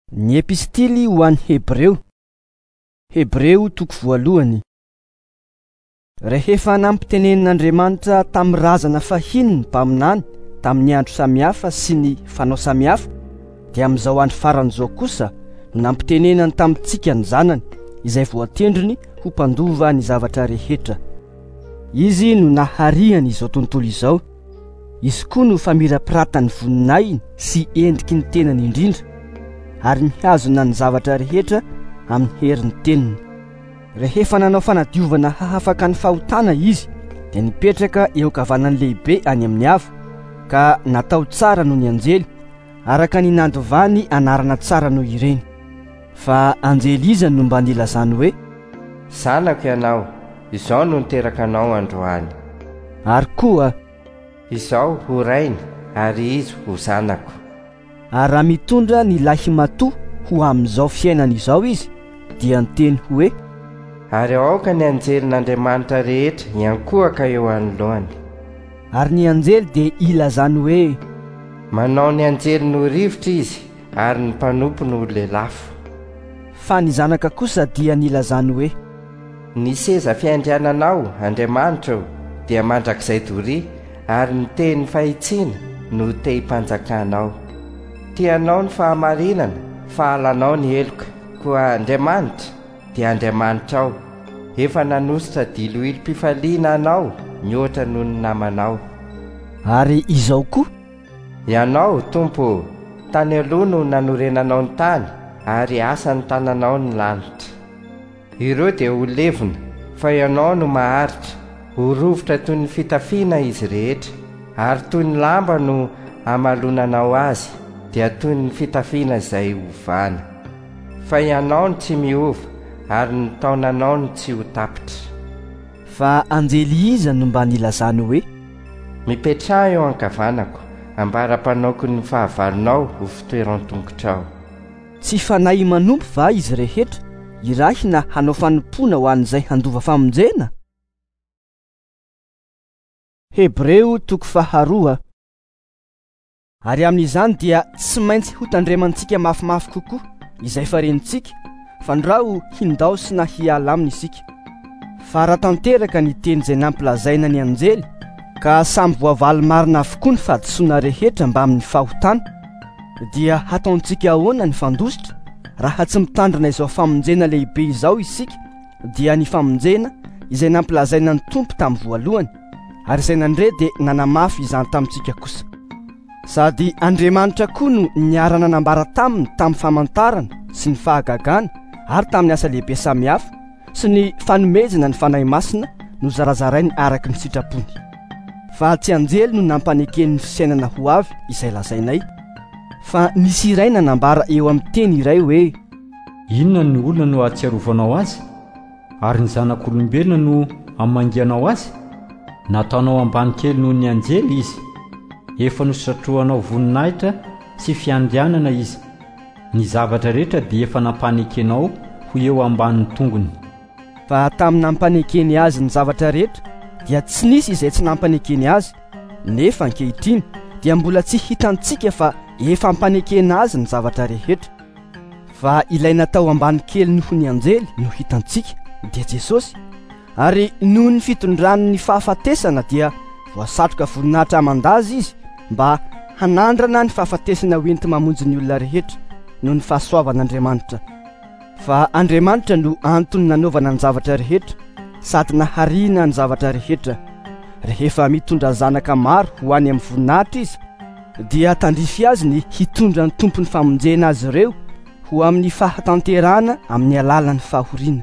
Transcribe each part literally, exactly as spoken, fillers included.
Ny epistily ho an'ny Hebreo. Hebreo toko voalohany. Rehefa nampitenenin'Andriamanitra tamin'ny razana fahiny ny mpaminany tamin'ny andro samihafa sy ny fanao samihafa, dia amin'izao andro faran'izao kosa no nampitenenany tamintsika ny zanany, izay voatendriny ho mpandova ny zavatra rehetra. Izy no nahariany izao tontolo izao. Izy koa no famirapiratany voninahiny sy endriky ny tenany indrindra, ary mihazona ny zavatra rehetra amin'ny herin'ny teniny. Rehefa nanao fanadiovana hahafaka ny fahotana izy, dia nipetraka eo kavanany lehibe any amin'ny avo, ka natao tsara noho ny anjely, araka ny nandovany anarana tsara noho ireny. Fa anjely iza no mba nilazany hoe, zanako ianao, izao no niteraka anao androany. Ary koa, izao ho rainy ary izy ho zanako. Ary raha mitondra ny lahy matoa ho amin'izao fiainana izao izy, dia niteny hoe, ary aoka ny anjelin'Andriamanitra rehetra iankohaka eo anoloany. Ary ny anjely dia ilazany hoe, manao ny anjely no rivotra izy, ary ny mpanompo no lelafo. Fa ny zanaka kosa dia nilazany hoe, ny seza fiandriananao Andriamanitra dia mandrakizay doria, ary ny teny fahitsiana no te hipanjakanao. Tianao ny fahamarinana, fahalanao ny heloka, koa Andriamanitra dia Andriamanitra ao. Efa nanositra dilo-ilo-pifaliana anao mihoatra noho ny namanao. Ary izao koa, ianao Tompo, tany aloha no nanorenanao ny tany, ary asa ny tananao ny lanitra. Ireo dia ho levona, fa ianao no maharitra, ho rovitra toy ny fitafiana izy rehetra, ary toy ny lamba no amalonanao azy, dia toy ny fitafiana izay hovana. Fa ianao no tsy miova, ary ny taonanao no tsy ho tapitra. Fa anjely iza no mba nilazany hoe, mipetraha eo ankavanako, ambara-panaoko ny fahavalonao ho fitoeran-tongotrao. Tsy fanahy manompo va izy rehetra irahy na hanao fanompoana ho an'izay handova famonjena? Hebreo toko faharoa. Ary amin'izany dia tsy maintsy ho tandremantsika mafimafy kokoa izay farenitsika, fa ndrao hindao sy na hiala aminy isika. Fa raha tanteraka ny teny izay nampilazaina ny anjely, ka samy voavaly marina avokoa ny fahadisoana rehetra mba amin'ny fahotana, dia hataontsika ahoana ny fandositra raha tsy mitandrina izao famonjena lehibe izao isika, dia ny famonjena izay nampilazaina ny tompo tamin'ny voalohany, ary izay nandre dia nanamafy izany tamintsika kosa. Sady Andriamanitra koa no niarana nambara taminy tamin'ny famantarana sy ny fahagagana, ary tamin'ny asa lehibe samihafa sy ny fanomezana ny fanahy masina no zarazarainy araka ny sitrapony. Fa tsy anjely no nampanekeny ny fisainana ho avy izay lazainay, fa nisy iray nanambara eo amin'ny teny iray hoe, inona ny olona no ahatsiarovanao azy, ary ny zanak'olombelona no amangianao azy? Nataonao ambany kely noho ny anjely izy, efa nosatrohanao voninahitra sy fiandrianana izy. Ny zavatra rehetra dia efa nampanekenao ho eo ambanin'ny tongony. Fa tamin'ny nampanekeny azy ny zavatra rehetra, dia tsy nisy izay tsy nampanekeny azy, nefa ankehitriny dia mbola tsy hitantsika fa efa ampanekena azy ny zavatra rehetra. Fa ilay natao ambany kely noho ny anjely no hitantsika, dia Jesosy, ary noho ny fitondrany ny fahafatesana dia voasatroka voninahitra amandazy izy mba hanandrana ny fahafatesana hoenti mamonjy ny olona rehetra noho ny fahasoavan'Andriamanitra. Fa Andriamanitra no antony nanaovana ny zavatra rehetra, sady nahariana ny zavatra rehetra. Rehefa mitondra zanaka maro ho any amin'ny voninahitra izy, dia tandrify azy ny hitondra ny tompony famonjena azy ireo ho amin'ny fahatanterana amin'ny alalan'ny fahoriana.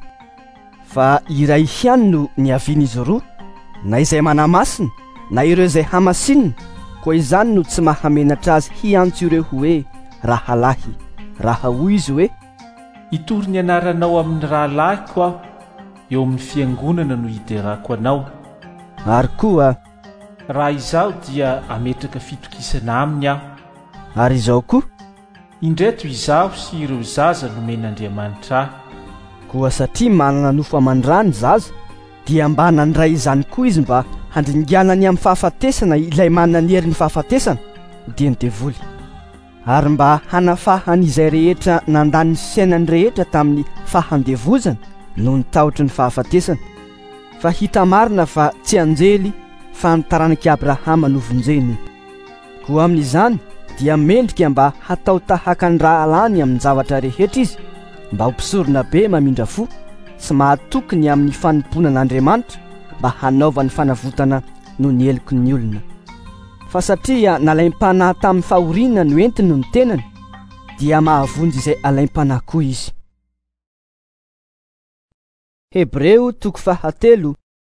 Fa iray ihany no niavian'izy roa, na izay manamasina na ireo izay hamasinina, koa izany no tsy mahamenatra azy hiantso ireo hoe rahalahy, raha hoy izy hoe, itory ny anaranao amin'ny rahalahiko aho, eo amin'ny fiangonana no hiderako anao. Ary koa, raha izaho dia ametraka fitokisana aminy aho. Ary izao koa, indreto izaho sy ireo zaza nomen'Andriamanitra ahy. Koa satria manana nofo aman-drany zaza, dia mba nandray izany koa izy mba handringanany amin'ny fahafatesana ilay manana ny herin'ny fahafatesana, dia ny devoly. ary mba hanafahany izay rehetra nandany sainany rehetra tamin'ny fahandevozana no nitaotry ny fahafatesana. Fa hita marina fa tsy anjely fa ny taranaky Abrahama no vonjeny. Koa amin'izany dia mendrika mba hatao tahaka ny rahalany amin'ny zavatra rehetra izy, mba ho mpisorona be mamindra fo sy mahatokony amin'ny fanomponan'Andriamanitra mba hanaova ny fanavotana no ny heloky ny olona. Fa satria nalaim-panahy tamin'ny fahoriana no entiny no ny tenany, dia mahavonjy izay alaim-panahy koa izy. Hebreo toko fahatelo.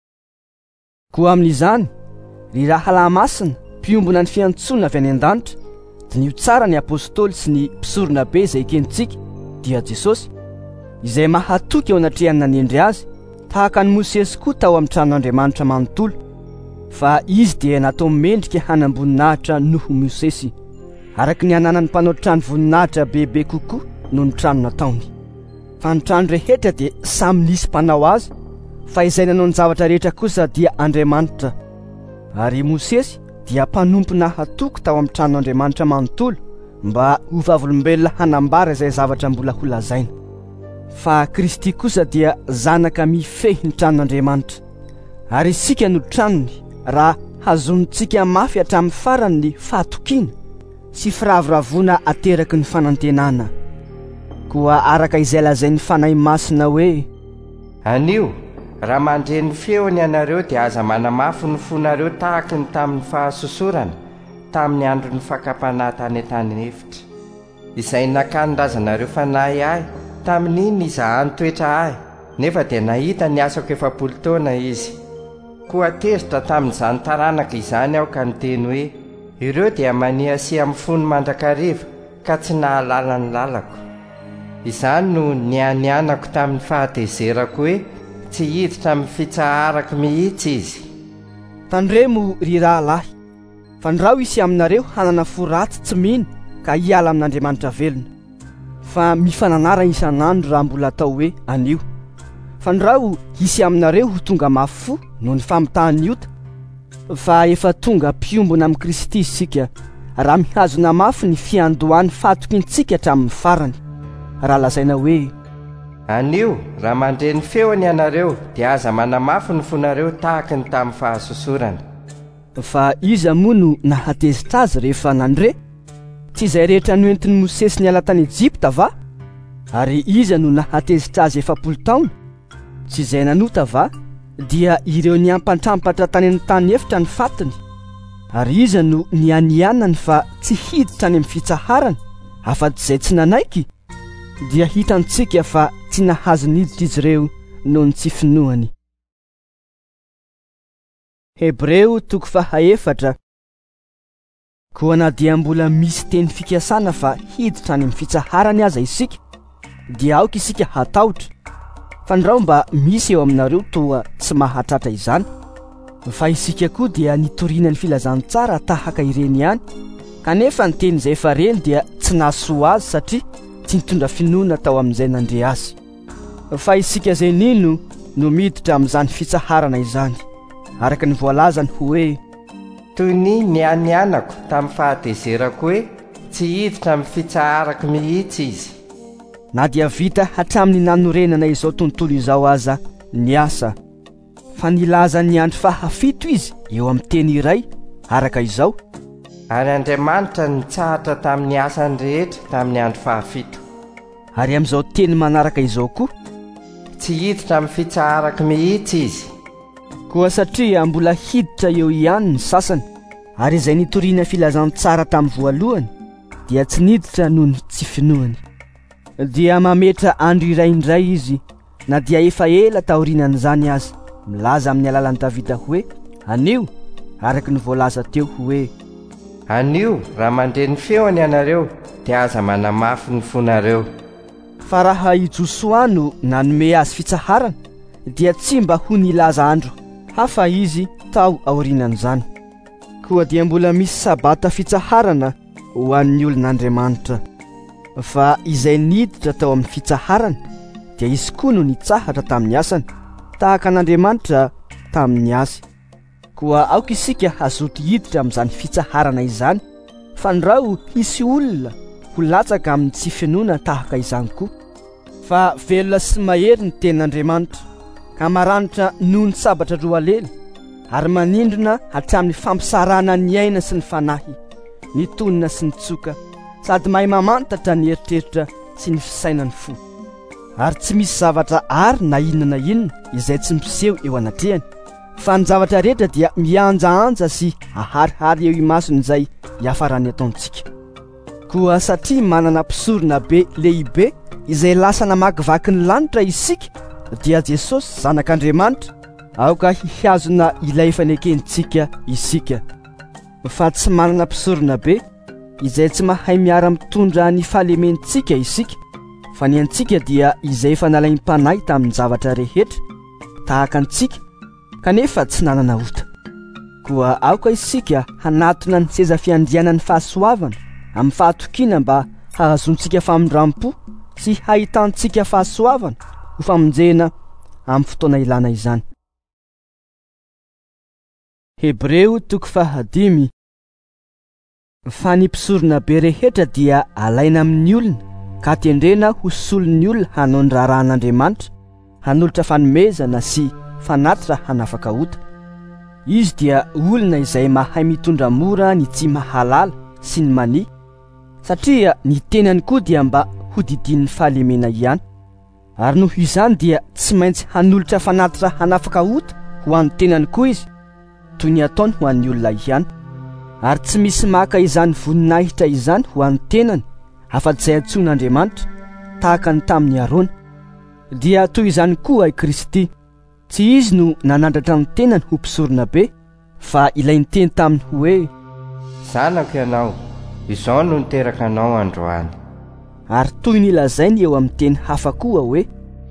Koa amin'izany ry rahalahy masina mpiombona ny fiantsoana avy any an-danitra, dia nio tsara ny apôstôly sy ny mpisorona be izay kentsika dia Jesosy, izay mahatoky eo anatrehan'ny nanendry azy tahaka ny Mosesy koa tao amin'ny tranon'Andriamanitra manontolo. Fa izy dia natao mendrika hanam-boninahitra noho Mosesy, araka ny ananany mpanao trano voninahitra bebe kokoa noho ny trano nataony. Fa ny trano rehetra dia samy nisy mpanao azy, fa izay nanao ny zavatra rehetra kosa dia Andriamanitra. Ary Mosesy dia mpanompo hatoky tao amin'ny tranon'Andriamanitra manontolo mba ho vavolombelona hanambara izay zavatra mbola ho lazaina. Fa Kristy kosa dia zanaka mifehy ny tranon'Andriamanitra, ary isika no tranony raha hazonontsika mafy hatramin'ny farany ny fahatokiana sy firavoravoana ateraky ny fanantenana. Koa araka izay lazain'ny fanahy masina hoe, anio raha mandreny feony ianareo dia aza manamafy ny fonareo tahaka ny tamin'ny fahasosorana tamin'ny andro ny fakapanahy tany an-tany efitra, izay nakanondrazanareo fanahy ahy tamin'iny iza anotoetra ahy, nefa dia nahita ny asako efapolo taona izy. Koa tezitra tamin'izany taranaka izany aho ka niteny hoe, ireo dia maniasy amin'ny fony mandrakariva ka tsy nahalala ny lalako. Izany no nianianako tamin'ny fahatezerako hoe tsy hiditra amin'ny fitsaharako mihitsy izy. Tandremo ry rahalahy, fa ndrao isy aminareo hanana fo ratsy tsy mino ka hiala amin'Andriamanitra velona, fa mifananara isan'andro raha mbola atao hoe anio. Fa ndrao isy aminareo ho tonga mafy fo noho ny famitahany iota, fa efa tonga mpiombona amin'ny Kristy isika raha mihazona mafy ny fiandohany fahatokintsika hatramin'ny farany. Raha lazaina hoe, anio raha mandreny feony ianareo dia aza manamafy ny fonareo tahaka ny tamin'ny fahasosorana. Fa iza moa no nahatezitra azy rehefa nandre? Tsy izay rehetra noentin'ny Mosesy niala tany Ejipta va? Ary iza no nahatezitra azy efapolo taona? Tsy izay nanota va? Dia ireo niampantrampatra tany amin'ny tany efitra ny fatiny. Ary iza no nianianany fa tsy hiditra any amin'ny fitsaharana, afa-tsy izay tsy nanaiky? Dia hitantsika fa tsy nahazo niditra izy ireo noho ny tsy finoany. Hebreo toko fahaefatra. Koa na dia mbola misy teny fikasana fa hiditra any amin'ny fitsaharany aza isika, dia aoka isika hatahotra. Fa ndrao mba misy eo aminareo toa tsy mahatratra izany. Fa isika koa dia nitoriana ny filazantsara tahaka ireny ihany, kanefa ny teny izay efa reny dia tsy nahasoa azy satria tsy nitondra finoana tao amin'izay nandre azy. Fa isika izay nino no miditra amin'izany fitsaharana izany, araka ny voalazany hoe, toy ny nianianako tamin'ny fahatezerako hoe tsy hiditra amin'ny fitsaharako mihitsy izy. Na dia vita hatramin'ny nanorenana izao tontolo izao aza ny asa, fa nilaza ny andro fahafito izy eo amin'ny teny iray araka izao, ary Andriamanitra nitsahatra tamin'ny asany rehetra tamin'ny andro fahafito. Ary amin'izao teny manaraka izao koa, tsy hiditra amin'ny fitsaharako mihitsy izy. Koa satria mbola hiditra eo ihany ny sasany, ary izay nitoriana filazantsara tamin'ny voalohany dia tsy niditra noho ny tsy finoany. Dia mametra andro iraindray izy, na dia efa ela taorinan'izany azy, milaza amin'ny alalan'i Davida hoe, anio, araka ny voalaza teo hoe, anio raha mandreny feony ianareo dia aza manamafy ny fonareo. Fa raha i Josoano nanome azy fitsaharana, dia tsy mba ho nilaza andro hafa izy tao aorinan'izany. Koa dia mbola misy sabata fitsaharana ho an'ny olon'Andriamanitra. Fa izay niditra tao amin'ny fitsaharana dia izy koa no nitsahatra tamin'ny asany, tahaka an'Andriamanitra tamin'ny asy. Koa aoka isika hazoto hiditra amin'izany fitsaharana izany, fandrao hisy olona ho latsaka amin'ny tsy finoana tahaka izany koa. Fa velona sy mahery ny ten'Andriamanitra ka maranitra noho ny sabatra roa alely ary manindrona hatramin'ny fampisarana ny aina sy ny fanahy, ny tonina sy ny tsoka, sady mahay mamantatra ny eritreritra sy ny fisainany fo. Ary tsy misy zavatra ary na inona na inona izay tsy miseho eo anatrehany, fa ny zavatra rehetra dia mianjaanja sy aharihary eo imason'izay hiafarany ataontsika. Koa satria manana mpisorona be lehibe izay lasa namakivaky ny lanitra isika, dia Jesosy zanak'Andriamanitra aoka hiazona ilay fanekentsika isika. Fa tsy manana mpisorona be izay tsy mahay miara mitondra ny fahalementsika isika, fa ny antsika dia izay efa nalainy mpanay tamin'ny zavatra rehetra tahaka antsika kanefa tsy nanana ota. Koa aoka isika hanatona ny seza fiandrianan'ny fahasoavana amin'ny fahatokiana mba hahazontsika famindrampo sy hahitantsika fahasoavana ho famonjena amin'ny fotoana ilana izany. Hebreo toko fahadimy. Fa ny mpisorona be rehetra dia alaina amin'ny olona ka tendrena ho solon'ny olona hanao ny raharan'Andriamanitra, hanolotra fanomezana sy fanatitra hanafaka ota. Izy dia olona izay mahay mitondra mora ny tsy mahalala sy ny mani, satria ny tenany koa dia mba hodidian'ny fahalemena ihany. Ary noho izany dia tsy maintsy hanolotra fanatitra hanafaka ota ho an'ny tenany koa izy, toy ny ataony ho an'ny olona ihany. Ary tsy misy maka izany voninahitra izany ho an'ny tenany afa-tsy izay antsoin'Andriamanitra tahaka ny tamin'ny Arona. Dia toy izany koa i Kristy, tsy izy no nanandratra ny tenany ho mpisorona be, fa ilay niteny taminy hoe: zanako ianao, izao no niteraka anao androany. Ary toy ny lazainy eo amin'ny teny hafa koa hoe: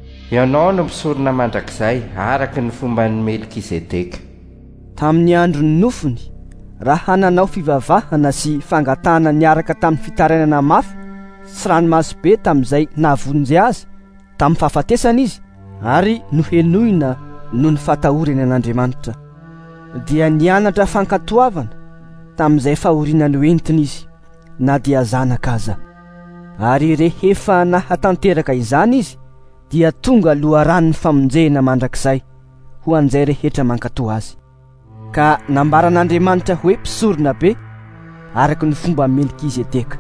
ianao no mpisorona mandrakizay araka ny fomban'ny Melkizedeka. Tamin'ny androny nofony, raha nanao fivavahana sy fangatahana niaraka tamin'ny fitarainana mafy sy ranomaso-be tamin'izay nahavonjy azy tamin'ny fahafatesana izy, ary nohenoina noho ny fatahorany an'Andriamanitra. Dia nianatra fankatoavana tamin'izay fahoriana no entiny izy, na dia zanaka aza. Ary rehefa nahatanteraka izany izy, dia tonga loharan'ny famonjena mandrakizay ho an'izay rehetra mankatoa azy. Ka nambaran'Andriamanitra hoe mpisorona be araka ny fomba Melkizedeka.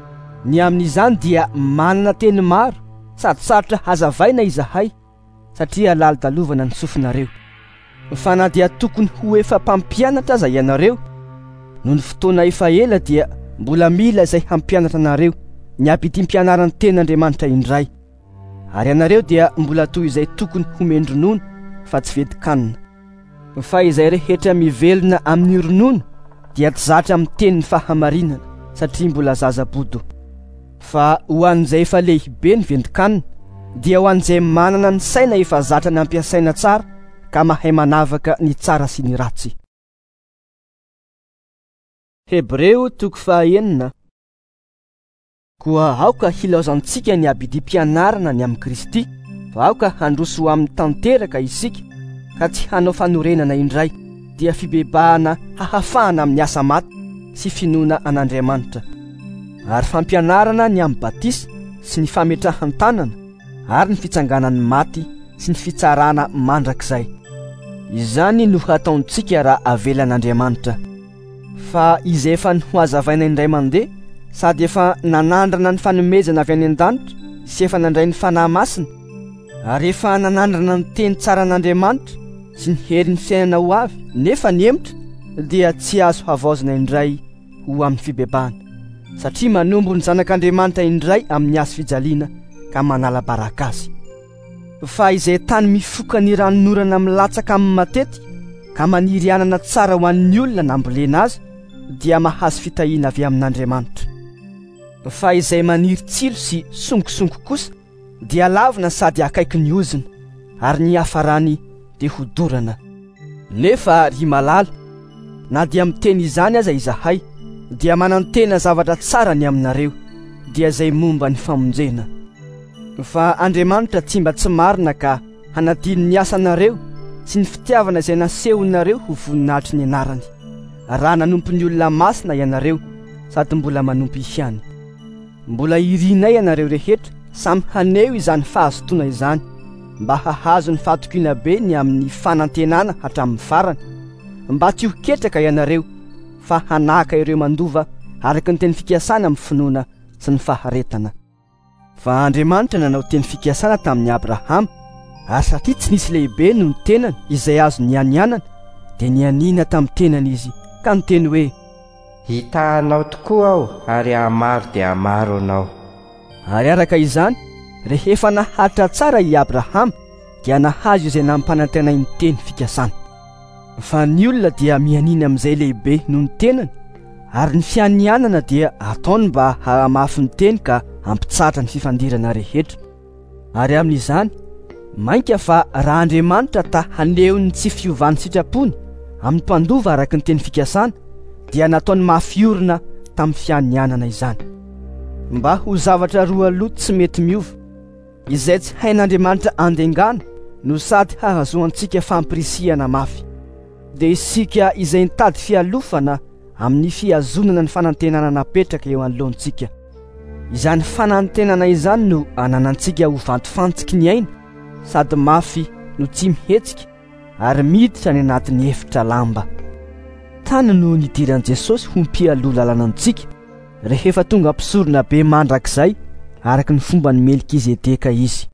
Ny amin'izany dia manana teny maro sady sarotra hazavaina izahay, satria lalidalovana ny sofinareo. Fa na dia tokony ho efa mpampianatra aza ianareo, noho ny fotoana efa ela dia mbola mila izay hampianatra anareo ny ampitim-pianaran'ny ten'Andriamanitra indray. Ary ianareo dia mbola toy izay tokony ho mendronono fa tsy vedi-kanina. Fa izay rehetra mivelona amin'ny ronono dia tsy zatra amin'ny tenin'ny fahamarinana, satria mbola zaza-bodo. Fa ho an'izay efa lehibe ny vedi-kanina, dia ho an'izay manana ny saina efa zatra ny ampiasaina tsara ka mahay manavaka ny tsara sy ny ratsy. Hebreo toko fahaenina. Koa aoka hilaozantsika ny abidi-pianarana ny amin'ny Kristy, fa aoka handroso amin'ny tanteraka isika ka tsy hanao fanorenana indray, dia fibebahana hahafahana amin'ny asa maty sy finoana an'Andriamanitra. Ary fampianarana ny amin'ny batisa sy ny fametrahan-tanana, ary ny fitsanganan'ny maty sy ny fitsarana mandrakizay. Izany no hataontsika raha avelan'Andriamanitra. Fa izy efa ho hazavaina indray mandeha, sady efa nanandrana ny fanomezana avy any an-danitra sy efa nandray ny fanahy masina, ary efa nanandrana ny teny tsara an'Andriamanitra sy ny herin'ny fiainana ho avy, nefa ny emotra, dia tsy azo havaozana indray ho amin'ny fibebahana, satria manombo ny zanak'Andriamanitra indray amin'ny asa fijaliana ka manala baraka azy. Fa izay tany mifoka ny ranonorana milatsaka amin'ny matety ka maniry anana tsara ho an'ny olona nambolena azy, dia mahazo fitahiana avy amin'Andriamanitra. Fa izay maniry tsilo sy sonkosonko kosa dia lavina sady akaiky ny ozina, ary ny hafarany dia hodorana. Nefa ry malala, na dia miteny izany aza izahay, dia manantena zavatra tsara ny aminareo, dia izay momba ny famonjena. Fa Andriamanitra tsy mba tsy marina ka hanadiny ny asanareo sy ny fitiavana izay nasehonareo ho voninahitry ny anarany, raha nanompo ny olona masina ianareo sady mbola manompy ihany. Mbola irinay ianareo rehetra samy haneho izany fahazotoana izany mba hahazo ny fahatokiana be ny amin'ny fanantenana hatramin'ny farany, mba tsy ho ketraka ianareo fa hanaka ireo mandova araka ny teny fikasana amin'ny finoana sy ny faharetana. Fa Andriamanitra nanao teny fikasana tamin'ny Abrahama, ary satria tsy nisy lehibe no ny tenany izay azo nianianana, dia nianiana tamin'ny tenany izy ka niteny hoe hitahanao tokoa aho ary hamaro dia hamaro anao. Ary araka izany rehefa nahatra tsara i Abrahama dia nahazo izay nampanantena ny teny fikasana. Fa ny olona dia mianina amin'izay lehibe no ny tenany, ary ny fianianana dia ataony mba hahamafy ny teny ka hampitsatra ny fifandirana rehetra. Ary amin'izany mainka fa raha Andriamanitra ta haneho ny tsy fiovany sitrapony amin'ny mpandova araka ny teny fikasana dia nataony mafiorina tamin'ny fianianana izany, mba ho zavatra roa aloha tsy mety miova izay tsy hain'Andriamanitra andengana no sady hahazoantsika fampirisihana mafy. Dia isika izay nitady fialofana amin'ny fiazonana ny fanantenana napetraka eo anoloantsika. Izany fanantenana izany no ananantsika ho vantofantsiky ny aina sady mafy no tsy mihetsika ary miditra ny anatin'ny efitra lamba. Tany no nidiran'i Jesosy ho mpialoha lalanantsika rehefa tonga ampisorona be mandrakizay araka ny fomba ny Melkizedeka izy.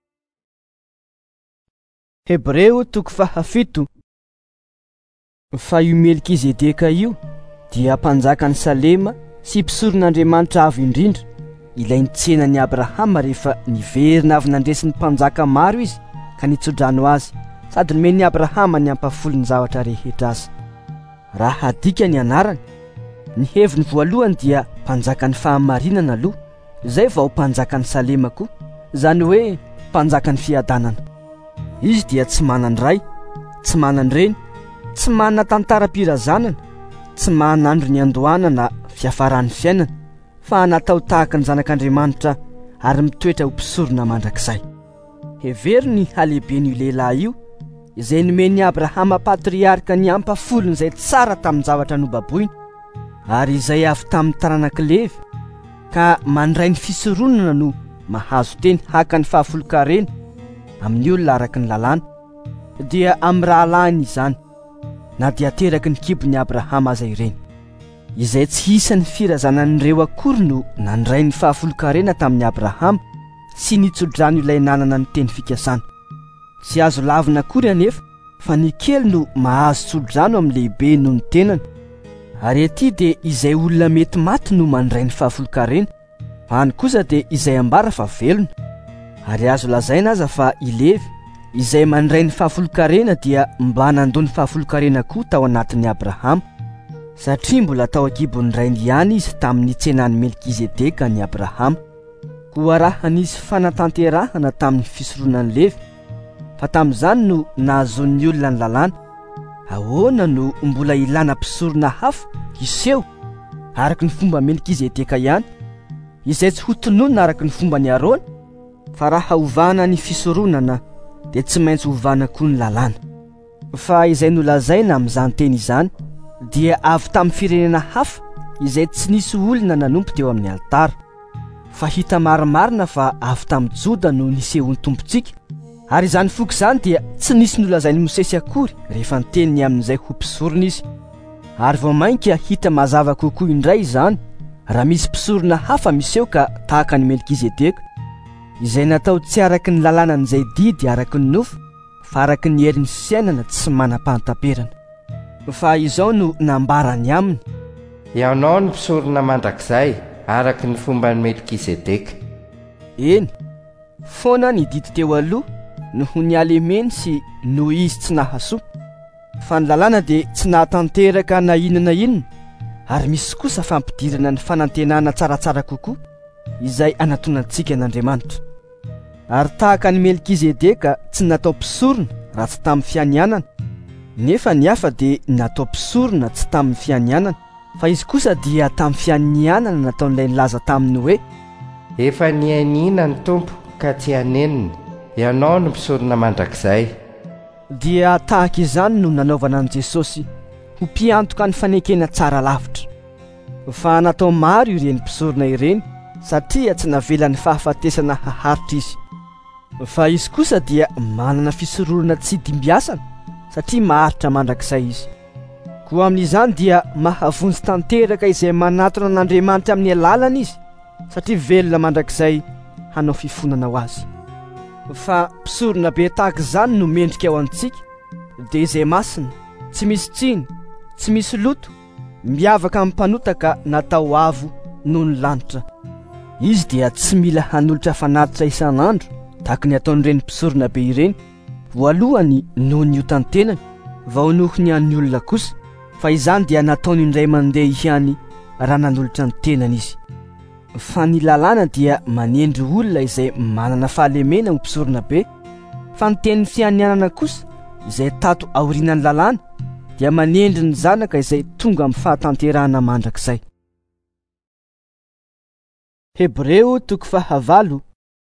Hebreo toko fahafito. Fa io Melkizedeka io dia mpanjaka ny Salema sy mpisoron'Andriamanitra avo indrindra, ilay nitsenan'i Abrahama rehefa niverina avy nandresy ny mpanjaka maro izy ka nitsodrano azy, sady nomeny Abrahama ny ampafolo ny zavatra rehetra azy. Raha adika ny anarany, ny heviny voalohany dia mpanjaka ny fahamarinana aloha, izay vao mpanjaka ny Salema koa, izany hoe mpanjaka ny fiadanana. Izy dia tsy manany ray, tsy manany reny, tsy manana tantaram-pirazanana, tsy manandro ny andohana fiafaran'ny fiainana, fa natao tahaka ny zanak'Andriamanitra ary mitoetra ho mpisorona mandrakizay. Heveriny ny halehiben'io lehilahy io izay nomeny Abrahama patriarka ny ampafolony izay tsara tamin'ny zavatra nobaboiny, ary izay avy tamin'ny taranaka Levi ka mandray ny fisoronana no mahazo teny haka ny fahafolo-karena amin'ny olona araka ny lalàna, dia amin'ny rahalahiny izany na dia teraky ny kibon'ny Abrahama aza ireny, izay tsy isan'ny firazanan'ireo akory no nandray ny fahafolo-karena tamin'ny Abrahama sy nitsodrano ilay nanana ny teny fikasana. Tsy azo lavina akory anefa fa ny kely no mahazo tsodrano amin'ny lehibe no ny tenany. Ary ety dia izay olona mety maty no mandray ny fahafolo-karena, fa any kosa dia izay ambara fa velona. Ary azo lazaina aza fa i Levi izay mandray ny fahafolo-karena dia mba nandony fahafolo-karena koa tao anatin'ny Abrahama, satria mbola tao akibony rainy ihany izy tamin'ny tsenan'ny Melkizedeka ny Abrahama. Koa raha nisy fanatanterahana tamin'ny fisoronan'ny Levi, fa tamin'izany no nahazon'ny olona ny lalàna. Ahoana no mbola ilana mpisorona hafa iseho araka ny fomba Melkizedeka ihany, izay tsy ho tononona araka ny fomba ny Arona? Fa raha hovana ny fisoronana dia tsy maintsy hovana koa ny lalàna. Fa izay nolazaina amin'izany teny izany dia avy tamin'ny firenena hafa izay tsy nisy olona nanompo teo amin'ny altara, fa hita marimarina fa avy tamin'ny Joda no nisehon'ny tompontsika. Ary izany foka izany dia tsy nisy nolazainy Mosesy akory rehefa niteniny amin'izay ho mpisorona izy. Ary vao mainka hita mazava kokoa indray izany raha misy mpisorona hafa miseho ka tahaka ny Melkizedeka, izay natao tsy araka ny lalànan'izay didy araka ny nofo, fa araka ny herin'ny fiainana tsy manam-pahatamperana. Fa izao no nambarany aminy: ianao ny mpisorona mandrakizay araka ny fomban'ny Melkizedeka. Eny, foana ny didy teo aloha noho ny alemeny sy noho izy tsy nahasoa, fa ny lalàna dia tsy nahatanteraka na inona inona, ary misy kosa fampidirana ny fanantenana tsaratsara kokoa izay anatonantsika n'Andriamanitra. Ary tahaka ny Melkizedeka tsy natao mpisorona raha tsy tamin'ny fianianana, nefa ny hafa dia natao mpisorona tsy tamin'ny fianianana, fa izy kosa dia tamin'ny fianianana nataon'ilay nilaza taminy hoe efa niainina ny Tompo ka tsy hanenina, ianao no mpisorona mandrakizay. Dia tahaka izany no nanaovana an'i Jesosy ho mpiantoka ny fanekena tsara lavitra. fa natao maro ireny mpisorona ireny satria tsy navelan'ny fahafatesana haharitra izy. Fa izy kosa dia manana fisororana tsy dimbiasana satria maharitra mandrakizay izy. Koa amin'izany dia mahavonjy tanteraka izay manatona n'Andriamanitra amin'ny alalana izy satria velona mandrakizay hanao fifonana ho azy. Fa mpisorona be tahaka izany no mendrika ao antsika dia izay masina, tsy misy tsiny, tsy misy loto, miavaka amin'ny mpanotaka natao avo noho ny lanitra. Izy dia tsy mila hanolotra fanatitra isan'andro tahaka ny ataon'ireny mpisorona be ireny, voalohany noho ny hotantenany, vao noho ny an'ny olona kosa, fa izany dia nataony indray mandeha ihany raha nanolotra ny tenany izy. Fa ny lalàna dia manendry olona izay manana fahalemena ho mpisorona be, fa ny tenin'ny fianianana kosa izay tato aorian'ny lalàna dia manendry ny zanaka izay tonga amin'ny fahatanterahana mandrakizay. Hebreo toko fahavalo.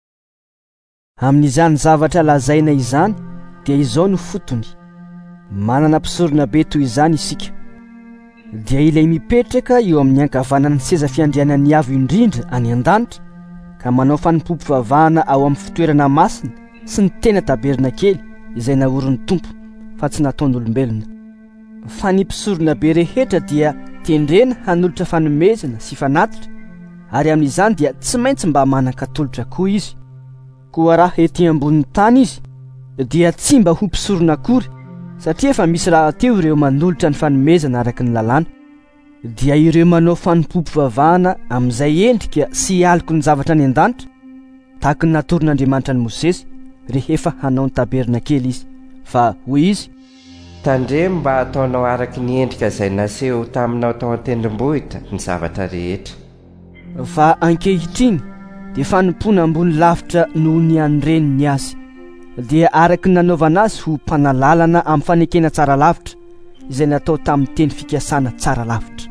Amin'izany zavatra lazaina izany dia izao no fotony. Manana mpisorona be toy izany isika, dia ilay mipetraka eo amin'ny ankavanana ny seza fiandrianany avo indrindra any an-danitra, ka manao fanompoam-pivavahana ao amin'ny fitoerana masina sy ny tena tabernakely izay naorin'ny Tompo, fa tsy nataon'olombelona. Fa ny mpisorona be rehetra dia tendrena hanolotra fanomezana sy fanatitra, ary amin'izany dia tsy maintsy mba manan-katolotra koa izy. Koa raha ety ambonin'ny tany izy dia tsy mba ho mpisorona akory, satria efa misy raha teo ireo manolotra ny fanomezana araka ny lalàna. Dia ireo manao fanompoam-pivavahana amin'izay endrika sy aloko ny zavatra any an-danitra, tahaka ny natorin'Andriamanitra ny Mosesy rehefa hanao ny tabernakely izy. Fa hoy izy: tandremo mba ataonao araka ny endrika izay naseho taminao tao an-tendrombohitra ny zavatra rehetra. Fa ankehitriny dia fanompoana ambony lavitra noho ny an'ireny azy, dia araka ny nanaovana azy ho mpanalalana amin'ny fanekena tsara lavitra izay natao tamin'ny teny fikasana tsara lavitra.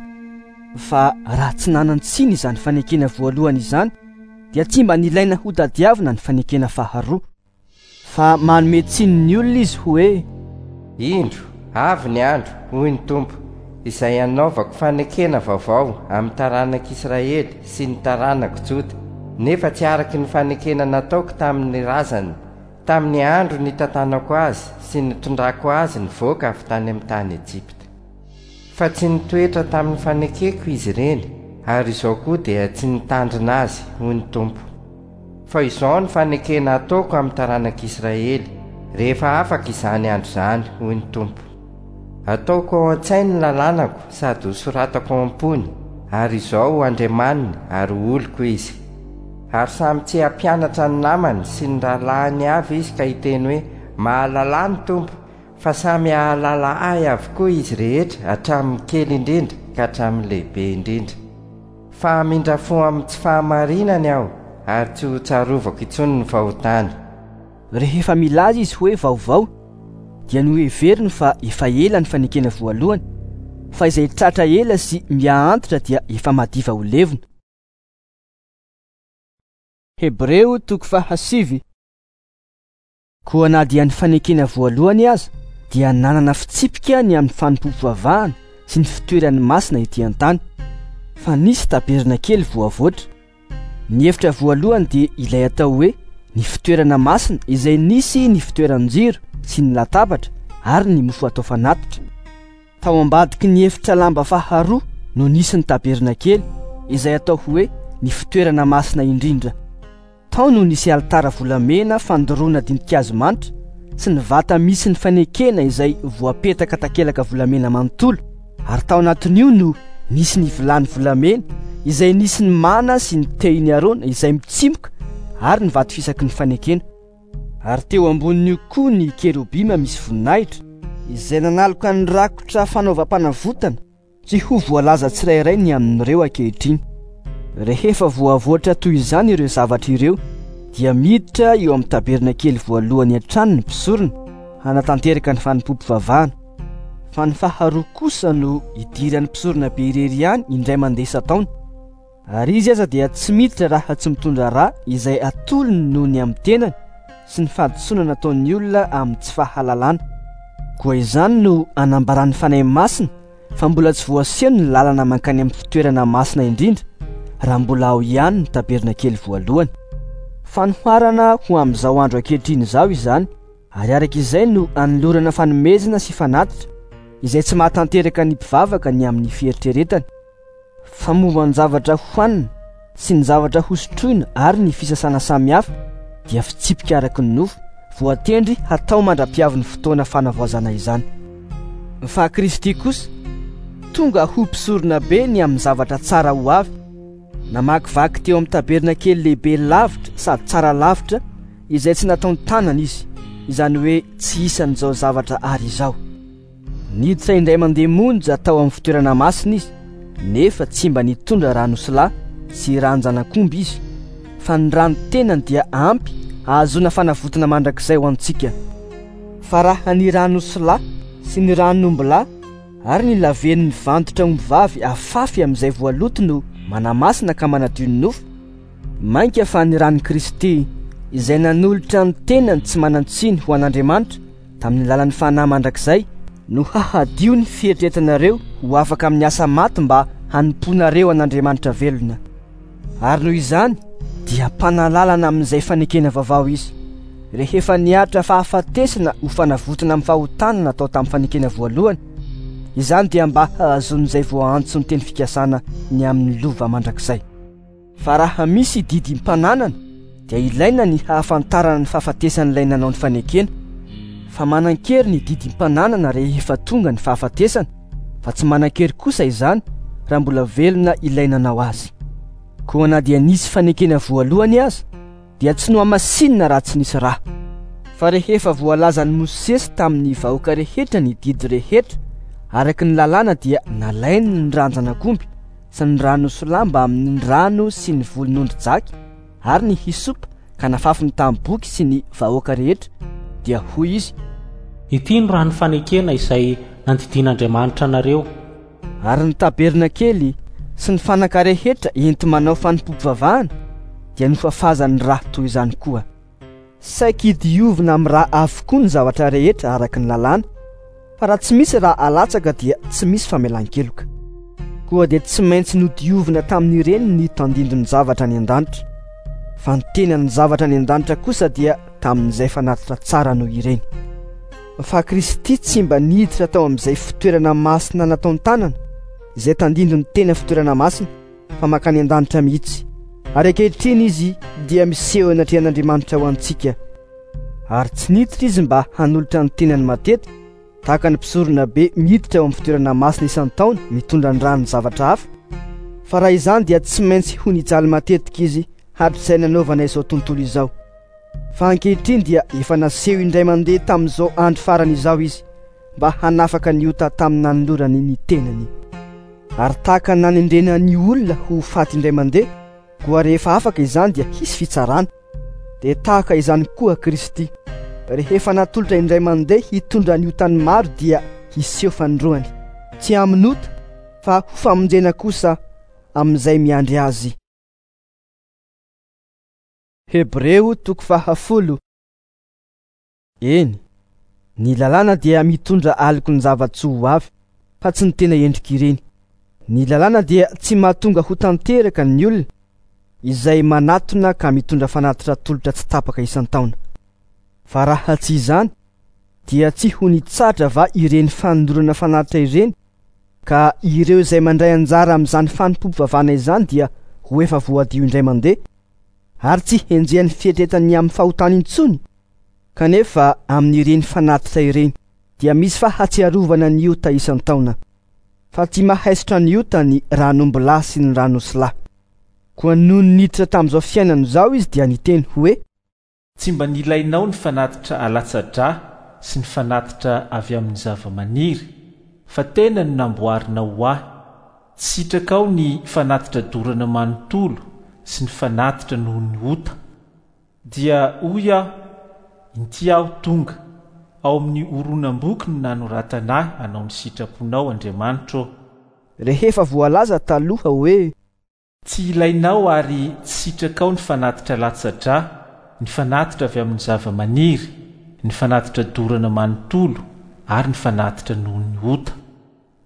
Fa raha tsy nanan-tsiny izany fanekena voalohany izany dia tsy mba nilaina ho tadiavina ny fanekena faharoa, fa manome tsiny ny olona izy hoe: indro avy ny andro, hoy ny Tompo, izay anaovako fanekena vaovao amin'ny taranaka Israely sy ny taranako Joda, nefa tsy araka ny fanekena nataoko tamin'ny razany tamin'ny andro nitantanako azy sy nitondrako azy nivoaka avy tany amin'ny tany Ejipta. Fa tsy nitoetra tamin'ny fanekeko izy ireny, ary izao koa dia tsy nitandrina azy, hoy ny Tompo. Fa izao ny fanekena ataoko amin'ny taranaka Israely rehefa afaka izany andro izany, hoy ny Tompo. Ataoko ao an-tsainy ny lalànako sady ho soratako ao am-pony, ary izao ho andriamaniny ary oloko izy. Ary samy tsy hampianatra ny namany sy ny rahalahiny avy izy ka hiteny hoe: mahalala ny Tompo, fa samy hahalala ahy avokoa izy rehetra, hatramin'ny kely indrindra ka hatramin'ny lehibe indrindra. Fa hamindrafo amin'ny tsy fahamarinany aho, ary tsy ho tsarovako intsony ny fahotany. Rehefa milaza izy hoe vaovao dia no heveriny fa efa ela ny fanekena voalohany, fa izay tratra ela sy miaantitra dia efa madiva ho levona. Hebreo toko fahasivy. Koa na dia ny fanekena voalohany aza dia nanana fitsipika ny amin'ny fanompoam-pivavahana sy ny fitoerany masina ety an-tany, fa nisy tabernakely voavoatra. Ny hevitra voalohany dia ilay atao hoe ny fitoerana masina izay nisy ny fitoeran-jiro sy ny latabatra ary ny mofo atao fanatitra. Tao ambadiky ny efitra lamba faharoa no nisy ny tabernakely izay atao hoe ny fitoerana masina indrindra. Tao no nisy altara volamena fandoroana dinikazo manitra sy ny vata misy ny fanekena izay voapetaka takelaka volamena manontolo, ary tao anatin'io no nisy ny vilany volamena izay nisy ny mana sy ny tehiny Arona izay mitsimoka ary ny vato fisaky ny fanekena. Ary teo ambonin'io koa ny kerubima misy voninahitra izay nanaloka ny rakotra fanaovam-panavotana tsy ho voalaza tsirairay ny amin'ireo ankehitriny. Rehefa voavoatra toy izany ireo zavatra ireo dia miditra eo amin'ny tabernakely voalohany an-trano ny mpisorona hanatanteraka ny fanompoam-pivavahana. Fa ny faharoa kosa no idiran'ny mpisorona be irery ihany indray mandeha isa-taona, ary izy aza dia tsy miditra raha tsy mitondra rà izay atolony noho ny amin'ny tenany sy ny fahadisoana nataon'ny olona amin'ny tsy fahalalana. Koa izany no anambaran'ny fanahy masina fa mbola tsy voaseno ny lalana mankany amin'ny fitoerana masina indrindra raha mbola ao ihany ny taberna kely voalohany. Fanoharana ho amin'izao andro ankehitriny izao izany, ary araka izay no anolorana fanomezana sy fanatitra izay tsy mahatanteraka ny mpivavaka ny amin'ny fieritreretany. Fa momba ny zavatra hohanina sy ny zavatra hosotroina ary ny fisasana samihafa dia fitsipika araka ny nofo, voatendry hatao mandra-piavy ny fotoana fanavoazana izany. Fa Kristy kosa tonga ho mpisorona be ny amin'ny zavatra tsara ho avy, namakivaky teo amin'ny taberna kely lehibe lavitra sady tsara lavitra izay tsy nataony tanana izy, izany hoe tsy isan'izao zavatra ary izao. Niditra indray mandeha monja tao amin'ny fitoerana masina izy, nefa tsy mba nitondra rano silahy sy ranjanak'omby izy, fa ny rano tenany dia ampy ahazona fanavotana mandrakizay ho antsika. Fa raha ny rano silahy sy ny ranombylahy ary ny laven'ny vantotra ombivavy afafy amin'izay voaloto no manamasina ka manadio ny nofo, mainka fa ny ran'ny Kristy izay nanolotra ny tenany tsy manan-tsiny ho an'Andriamanitra tamin'ny lalan'ny fanahy mandrakizay no hahadio ny fieritreretanareo ho afaka amin'ny asa maty mba hanomponareo an'Andriamanitra velona. Ary noho izany dia mpanalalana amin'izay fanekena vaovao izy, rehefa niaritra fahafatesana ho fanavotana amin'ny fahotana natao tamin'ny fanekena voalohany. Izany dia mba ahazon'izay voaantso ny teny fikasana ny amin'ny lova mandrakizay. Fa raha misy didy mpananana dia ilaina ny hahafantarana ny fahafatesan'ilay nanao ny fanekena, fa manan-kery ny didy mpananana rehefa tonga ny fahafatesana, fa tsy manan-kery kosa izany raha mbola velona ilay nanao azy. Koa na dia nisy fanekena voalohany aza dia tsy no hamasinina raha tsy nisy raha. Fa rehefa voalazan'i Mosesy tamin'ny vahoaka rehetra ny didy rehetra araka ny lalàna dia nalainy ny ranjanak'omby sy ny rano silahy mba amin'ny rano sy ny volon'ondry-jaky ary ny hisopa ka nafafy ny tamboky sy ny vahoaka rehetra, dia hoy izy: ity no rano fanekena izay nandidian'Andriamanitra anareo. Ary ny taberna kely sy ny fanaka rehetra enti manao fanompompivavahana dia nofafazany raha toy izany koa. Saika hidiovina amin'ny raha avokoa ny zavatra rehetra araka ny lalàna, fa raha tsy misy raha alatsaka dia tsy misy famelan-keloka. Koa dia tsy maintsy nodiovina tamin'ireny ny tandindon'ny zavatra ny an-danitra, fa ny tenan'ny zavatra ny an-danitra kosa dia tamin'izay fanatitra tsara noho ireny. Fa Kristy tsy mba niditra tao amin'izay fitoerana masina nataony tanana izay tandindony tena fitoerana masina, fa makany an-danitra mihitsy. Ary ankehitriny izy dia miseho anatrehan'Andriamanitra ho antsika. Ary tsy niditra izy mba hanolotra ny tenany matetika tahaka ny mpisorona be miditra ao amin'ny fitoerana masina isan-taona mitondra ny rano zavatra hafa, fa raha izany dia tsy maintsy ho nijaly matetika izy hatrizay nanaovana izao tontolo izao. Fa ankehitriny dia efa naseho indray mandeha tamin'izao andro farany izao izy mba hanafaka ny ota tamin'ny nanolorany ny tenany. Ary tahaka nanendrena ny olona ho faty indray mandeha, koa rehefa afaka izany dia hisy fitsarana. Dia tahaka izany koa Kristy, rehefa natolotra indray mandeha hitondra ny otany maro dia hiseho fandroany, tsy amin'ny ota fa ho famonjena kosa amin'izay miandry azy. Hebreo toko fahafolo. Eny, ny lalàna dia mitondra aliko ny zava-tsy ho avy, fa tsy ny tena endrika ireny. Ny lalàna dia tsy mahatonga ho tanteraka ny olona izay manatona ka mitondra fanatitra tolotra tsy tapaka isan-taona. Fa raha tsy izany dia tsy ho nitsatra va ireny fanondorana fanatitra ireny, ka ireo izay mandray anjara amin'izany fanompompivavahana izany dia ho efa voadio indray mandeha, ary tsy henjehan'ny fieritreretany amin'ny fahotana intsony. Kanefa amin'ireny fanatitra ireny dia misy fahatsiarovana ny ota isan-taona, fa tsy mahaisotra ny ota ny ranombylahy sy ny ranosilahy. Koa noho ny niditra tamin'izao fiainana izao izy dia niteny hoe: tsy mba nilainao ny fanatitra alatsa-drà sy ny fanatitra avy amin'ny zava-maniry, fa tena no namboarinao ahy. Sitraka ao ny fanatitra dorana manontolo sy ny fanatitra noho ny ota. Dia hoy aho, inty aho tonga ao amin'ny oronam-boky no nanoratanahy hanao ny sitraponao Andriamanitra. Rehefa voalaza taloha hoe tsy ilainao ary tsy sitraka ao ny fanatitra latsa-drà, ny fanatitra avy amin'ny zava-maniry, ny fanatitra dorana manontolo ary ny fanatitra noho ny ota.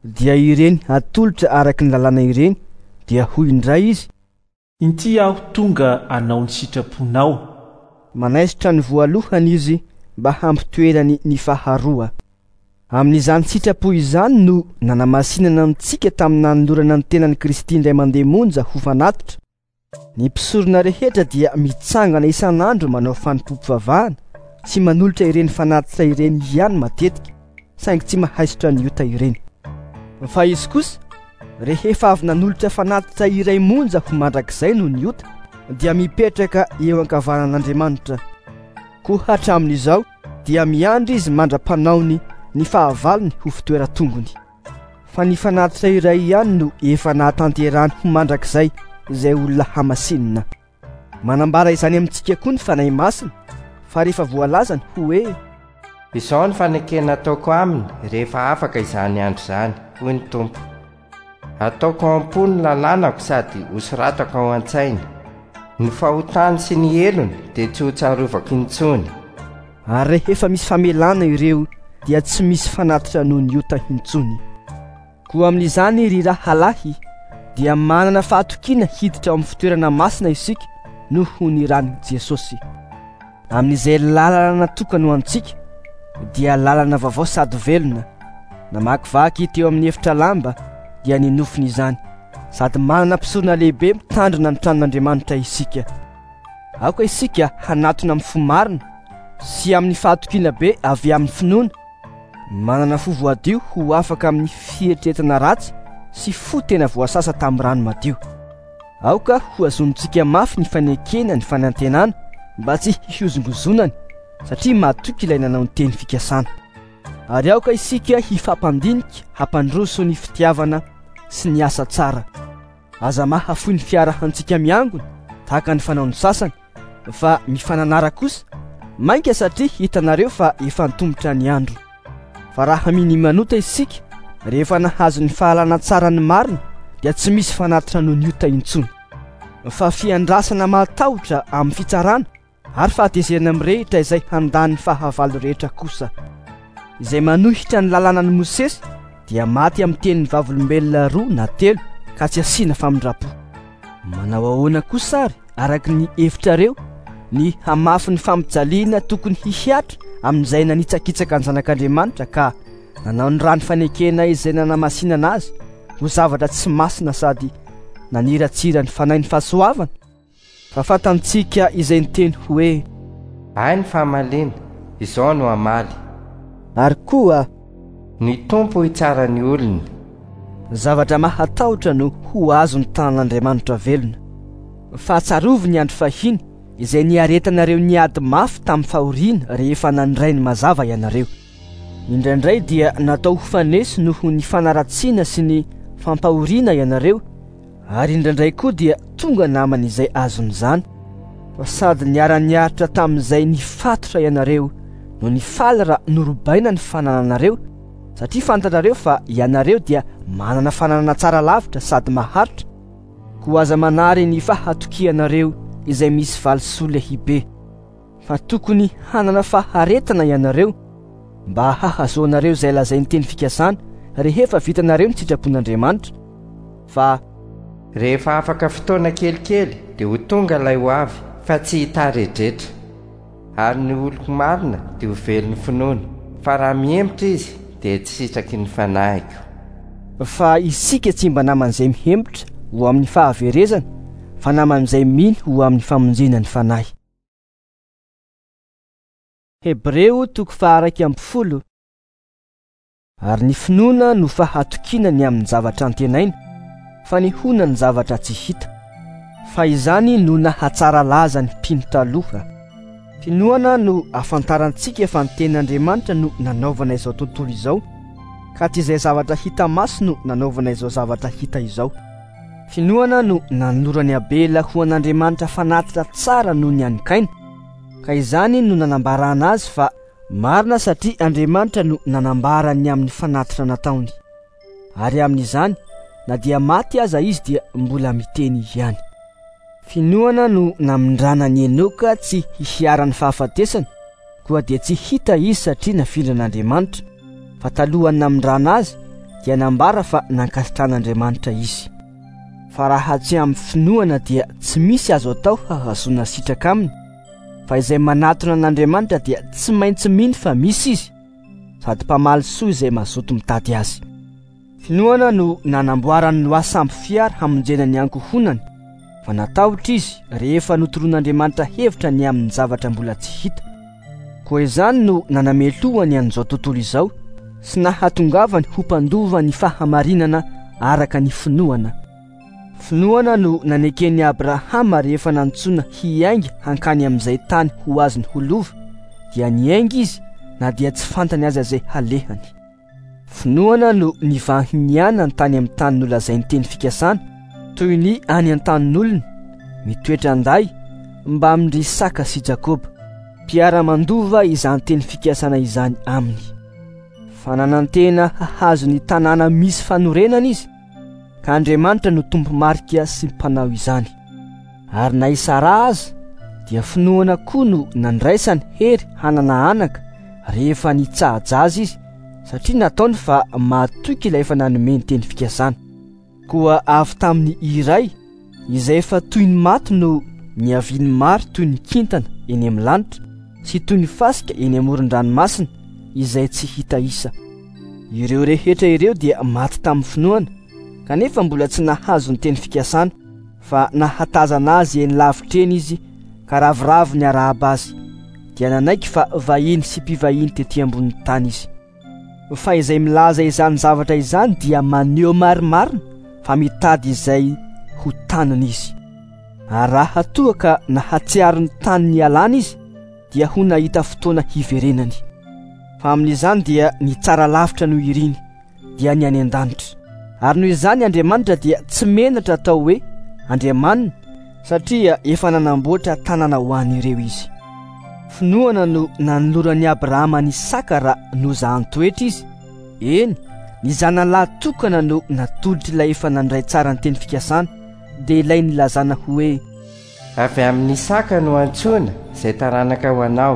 dia ireny atolotra araka ny lalàna ireny dia hoy indray izy: inty aho tonga anao ny sitraponao. Manaisitra ny voalohany izy mba hampitoerany ny faharoa. Amin'izany sitrapo izany no nanamasinana antsika tamin'ny nanolorana ny tenan'i Kristy indray mandeha monja ho fanatitra. Ny mpisorona rehetra dia mitsangana isan'andro manao fanompoam-pivavahana sy manolotra ireny fanatitra ireny ihany matetika, saingy tsy mahaisotra ny ota ireny. Fa izy kosa rehefa avy nanolotra fanatitra iray monja ho mandrakizay no ny ota, dia mipetraka eo ankavanan'Andriamanitra. Koa hatramin'izao dia miandry izy mandra-panaony ny fahavalony ho fitoeran-tongony. Fa ny fanatitra iray ihany no efa nahatanterahany ho mandrakizay izay olona hamasinina. Manambara izany amintsika koa ny fanahy masina, fa rehefa voalazany hoe: izao ny fanekena ataoko aminy rehefa afaka izany andro izany, hoy ny Tompo. Ataoko ampony lalànako sady hosoratako ao an-tsainy. Ny fahotany sy ny elony dia tsy ho tsarovako intsony. Ary rehefa misy famelana ireo dia tsy misy fanatitra noho ny ota intsony. Koa amin'izany ry rahalahy, dia manana fahatokiana hiditra ao amin'ny fitoerana masina isika noho ny ran'i Jesosy. Amin'izay lalana natokana ho antsika dia lalana vaovao sady velona. Namakivaky teo amin'ny efitra lamba dia ny nofiny izany, sady manana mpisorona lehibe mitandrina ny tranon'Andriamanitra isika. Aoka isika hanatona amin'ny fo marina sy amin'ny fahatokiana be avy amin'ny finoana, manana fo voadio ho afaka amin'ny fieritreretana ratsy sy fo tena voasasa tamin'ny rano madio. Aoka ho azontsika mafy ny fanekena ny fanantenana mba tsy hiozongozonany, satria matoky ilay nanao ny teny fikasana. Ary aoka isika hifampandinika hampandroso ny fitiavana sy ny asa tsara. Aza mahafoy ny fiarahantsika miangona tahaka ny fanaony sasany, fa mifananara kosa mainka satria hitanareo fa efa nitombotra ny andro. Fa raha miny manota isika rehefa nahazo ny fahalana tsara ny marina dia tsy misy fanatitra noho ny ota intsony, fa fiandrasana matahotra amin'ny fitsarana ary fahatezerana amin'irehitra izay handany ny fahavalo rehetra kosa. Izay manohitra ny lalànan'i Mosesy dia maty amin'ny tenin'ny vavolombelona roa na telo ka tsy asiana famindrapo. Manao ahoana kosa ary araka ny hevitrareo ny hamafy ny fampijaliana tokony hihiatra amin'izay nanitsakitsaka ny zanak'Andriamanitra ka nanao ny rano fanekena izay nanamasinana azy ho zavatra tsy masina sady naniratsira ny fanahy ny fahasoavana. Fa fantantsika izay niteny hoe: ay ny fahamaliana, izao no amaly. Ary koa ny Tompo hitsara ny olony. Zavatra mahatahotra no ho azo ny tanan'Andriamanitra velona. Fahatsiarovy ny andro fahiny izay niaretanareo niady mafy tamin'ny fahoriana rehefa nandray ny mazava ianareo. Indraindray dia natao ho fanesy noho ny fanaratsiana sy ny fampahoriana ianareo, ary indraindray koa dia tonga namana izay azon'izany. Fa sady niara-niaritra tamin'izay nifatotra ianareo no nifaly raha norobaina ny fanananareo, satria fantanareo fa ianareo dia manana fananana tsara lavitra sady maharitra. Koa aza manary ny fahatokianareo izay misy valisoa lehibe, fa tokony hanana faharetana ianareo mba hahazoanareo izay lazay ny teny fikasana rehefa vitanareo ny sitrapon'Andriamanitra. Fa rehefa afaka fotoana kelikely dia ho tonga ilay ho avy, fa tsy hitaredretra. Ary ny oloko marina dia ho velon'ny finoana, fa raha mihemitra izy dia tsy sitraky ny fanahiko. Fa isika tsy mba naman'izay mihemitra ho amin'ny fahaverezana, fa naman'izay miny ho amin'ny famonjena ny fanahy. Hebreo toko faha-raika amby folo. Ary ny finoana no fahatokiana ny amin'ny zavatra antenaina, fa ny hona ny zavatra tsy hita. Fa izany no nahatsara laza ny mpino taloha. Finoana no afantarantsika fa ny tenin'Andriamanitra no nanaovana izao tontolo izao, ka tsy izay zavatra hita maso no nanaovana izao zavatra hita izao. Finoana no nanorany Abela ho an'Andriamanitra fanatitra tsara noho ny anikaina, ka izany no nanambarana azy fa marina satria Andriamanitra no nanambarany amin'ny fanatitra nataony. Ary amin'izany na dia maty aza izy dia mbola miteny ihany. Finoana no namindrana ny Enoka tsy hihiarany fahafatesana, koa dia tsy hita izy satria nafindran'Andriamanitra, fa talohany namindrana azy dia nambara fa nankasitran'Andriamanitra izy. Fa raha tsy amin'ny finoana dia tsy misy azo atao hahazoana sitraka aminy, fa izay manatona an'Andriamanitra dia tsy maintsy mino fa misy izy, sady mpamaly soa izay mazoto mitady azy. Finoana no nanamboarany loha samby fiara hamonjena ny ankohonany, fa natahotra izy rehefa notoroan'Andriamanitra hevitra ny amin'ny zavatra mbola tsy hita. Koa izany no nanamelohany an'izao tontolo izao, sy nahatongavany ho mpandova ny fahamarinana araka ny finoana. Finoana no nanekeny Abrahama rehefa nantsoina hiainga hankany amin'izay tany ho azony ho lova, dia niainga izy na dia tsy fantany aza izay halehany. Finoana no nivahiniana ny tany amin'ny tany nolazainy teny fikasana, toy ny any an-tanin'olona, mitoetra anday mba amindry Saka sy Jakoba, mpiara-mandova izany teny fikasana izany aminy. Fa nanantena hahazo ny tanàna misy fanorenana izy, ka Andriamanitra no tompo marika sy mpanao izany. Ary na isara aza dia finoana koa no nandraisany hery hanana anaka rehefa nitsahaja azy izy, satria nataony fa mahatoky ilay efa nanome ny teny fikasana. Koa avy tamin'ny iray izay efa toy ny maty no niaviany maro toy ny kintana eny amin'ny lanitra sy toy ny fasika eny amoron-dranomasina izay tsy hita isa. Ireo rehetra ireo dia maty tamin'ny finoana, kanefa mbola tsy nahazo ny teny fikasana, fa nahatazana azy eny lavitreny izy ka ravoravo ny arahaba azy, dia nanaiky fa vahiny sy mpivahiny tetỳ ambonin'ny tany izy. Fa izay milaza izany zavatra izany dia maneho marimarina fa mitady izay ho tanana izy. Ary raha toa ka nahatsiaro ny tany ny alana izy, dia ho nahita fotoana hiverenany. Fa amin'izany dia ny tsara lavitra no iriny, dia ny any an-danitra. Ary noho izany Andriamanitra dia tsy menatra atao hoe Andriamanina, satria efa nanamboatra tanàna ho an'ireo izy. Finoana no nanoloran'i Abrahama ny Saka raha nozahan-toetra izy. Eny, ny zanalahy tokana no natolotry ilay efa nandray tsara ny teny fikasana, dia ilay nilazana hoe avy amin'ny Saka no antsoina izay taranaka ho anao.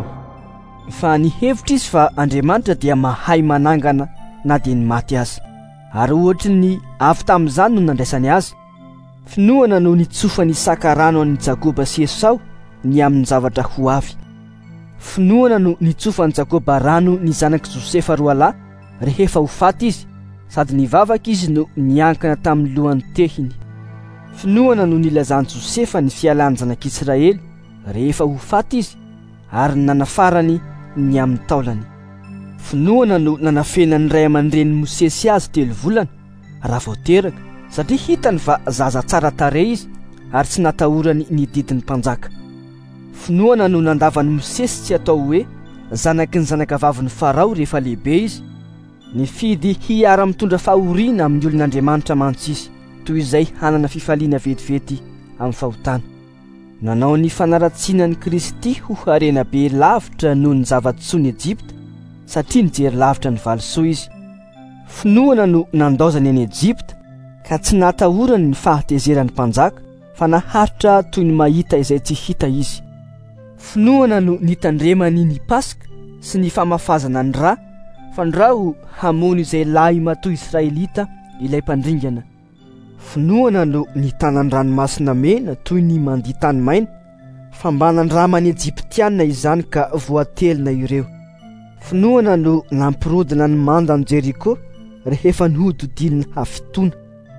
Fa nihevitra izy fa Andriamanitra dia mahay manangana na dia ny maty azy, ary ohatry ny avy tamin'izany no nandraisany azy. Finoana no nitsofany Saka rano an'i Jakoba sy Esau ny amin'ny zavatra ho avy. Finoana no nitsofany Jakoba rano ny zanaky Josefa roa lahy rehefa ho faty izy, sady nivavaka izy no niankana tamin'ny lohan'ny tehiny. Finoana no nilazany Josefa ny fialan'ny zanak'Israely rehefa ho faty izy, ary nanafarany ny amin'ny taolany. Finoana no nanafenany ray aman-dreny Mosesy azy telo volana raha vao teraka, satria hitany fa zaza tsara tarehy izy ary tsy natahorany ny didin'ny mpanjaka. Finoana no nandavany Mosesy tsy atao hoe zanaky ny zanakavavin'ny Farao rehefa lehibe izy, nifidy hiara mitondra fahoriana amin'ny olon'Andriamanitra mantsy izy, toy izay hanana fifaliana vetivety amin'ny fahotana. Nanao ny fanaratsianan'i Kristy ho harena be lavitra noho ny zava-tsoiny Ejipta, satria nijery lavitra ny valisoa izy. Finoana no nandaozany any Ejipta, ka tsy natahorany ny fahatezerany mpanjaka, fa naharitra toy ny mahita izay tsy hita izy. Finoana no nitandremany ny Pasika sy ny famafazana ny ra, fandraho hamono izay lahy matoa Israelita ilay mpandringana. Finoana no nitanany ranomasina mena toy ny mandia tany maina, fambanandramany Ejiptiana izany ka voatelina ireo. Finoana no nampirodina ny manda ny Jeriko rehefa nihodidininy hafitona.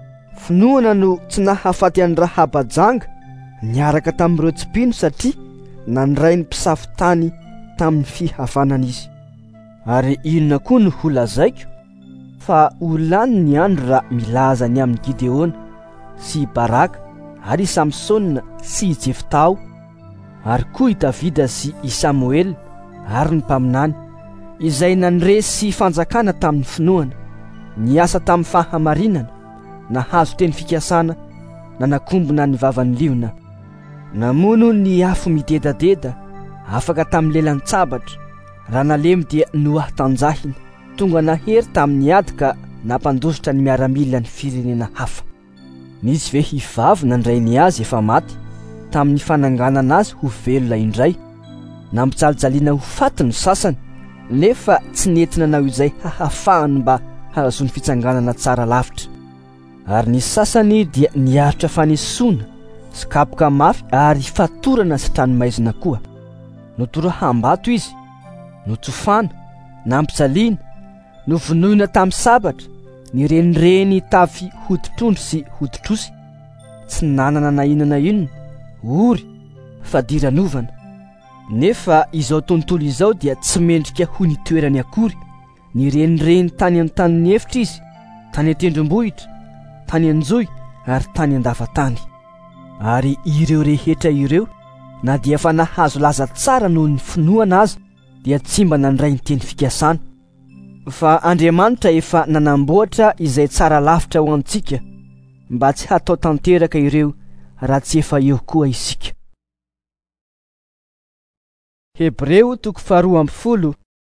Finoana no tsy nahafaty an'ny Rahabajanga niaraka tamin'ireo tsipino, satria nandray ny mpisafitany tamin'ny fihavanana izy. Ary inona koa no ho lazaiko fa ho lany ny andro raha milaza ny amin'ny Gideona sy Baraka ary Samsona sy Jeftao, ary koa i Davida sy i Samuel ary ny mpaminany, izay nandresy fanjakana tamin'ny finoana, niasa tamin'ny fahamarinana, nahazo teny fikasana, nanakombona ny vavan'ny liona, namono ny afo midedadeda, afaka tamin'ny lelan-tsabatra, raha nalemy dia noatanjahina, tonga nahery tamin'ny ady ka nampandositra ny miaramila ny firenena hafa. Nisy ve hivavy nandray ny azy efa maty, tamin'ny fananganana azy ho velona indray, nampijalijalina ho faty ny sasany, nefa tsy nentina nanao izay hahafahany mba hazony fitsanganana tsara lavitra. Ary ny sasany dia niaritra fanesoana sy kapoka mafy ary fatorana sy tranomaizina koa. Notora hambato izy, notsofana, nampitsaliana, novonoina tamin'ny sabatra, nirenireny tafy hoditrondro sy hoditrosy. Tsy nanana na inona inona, ory, fa diranovana. Nefa izao tontolo izao dia tsy mendrika ho nitoerany akory. Nirenireny tany amin'ny tany efitra izy, tany an-tendrombohitra, tany an-joy ary tany an-davatany. Ary ireo rehetra ireo, na dia fa nahazo laza tsara noho ny finoana azy, dia tsy mba nandray ny teny fikasana. Fa Andriamanitra efa nanamboatra izay tsara lavitra ho antsika, mba tsy hatao tanteraka ireo raha tsy efa eo koa isika. Hebreo toko faharoa amby folo.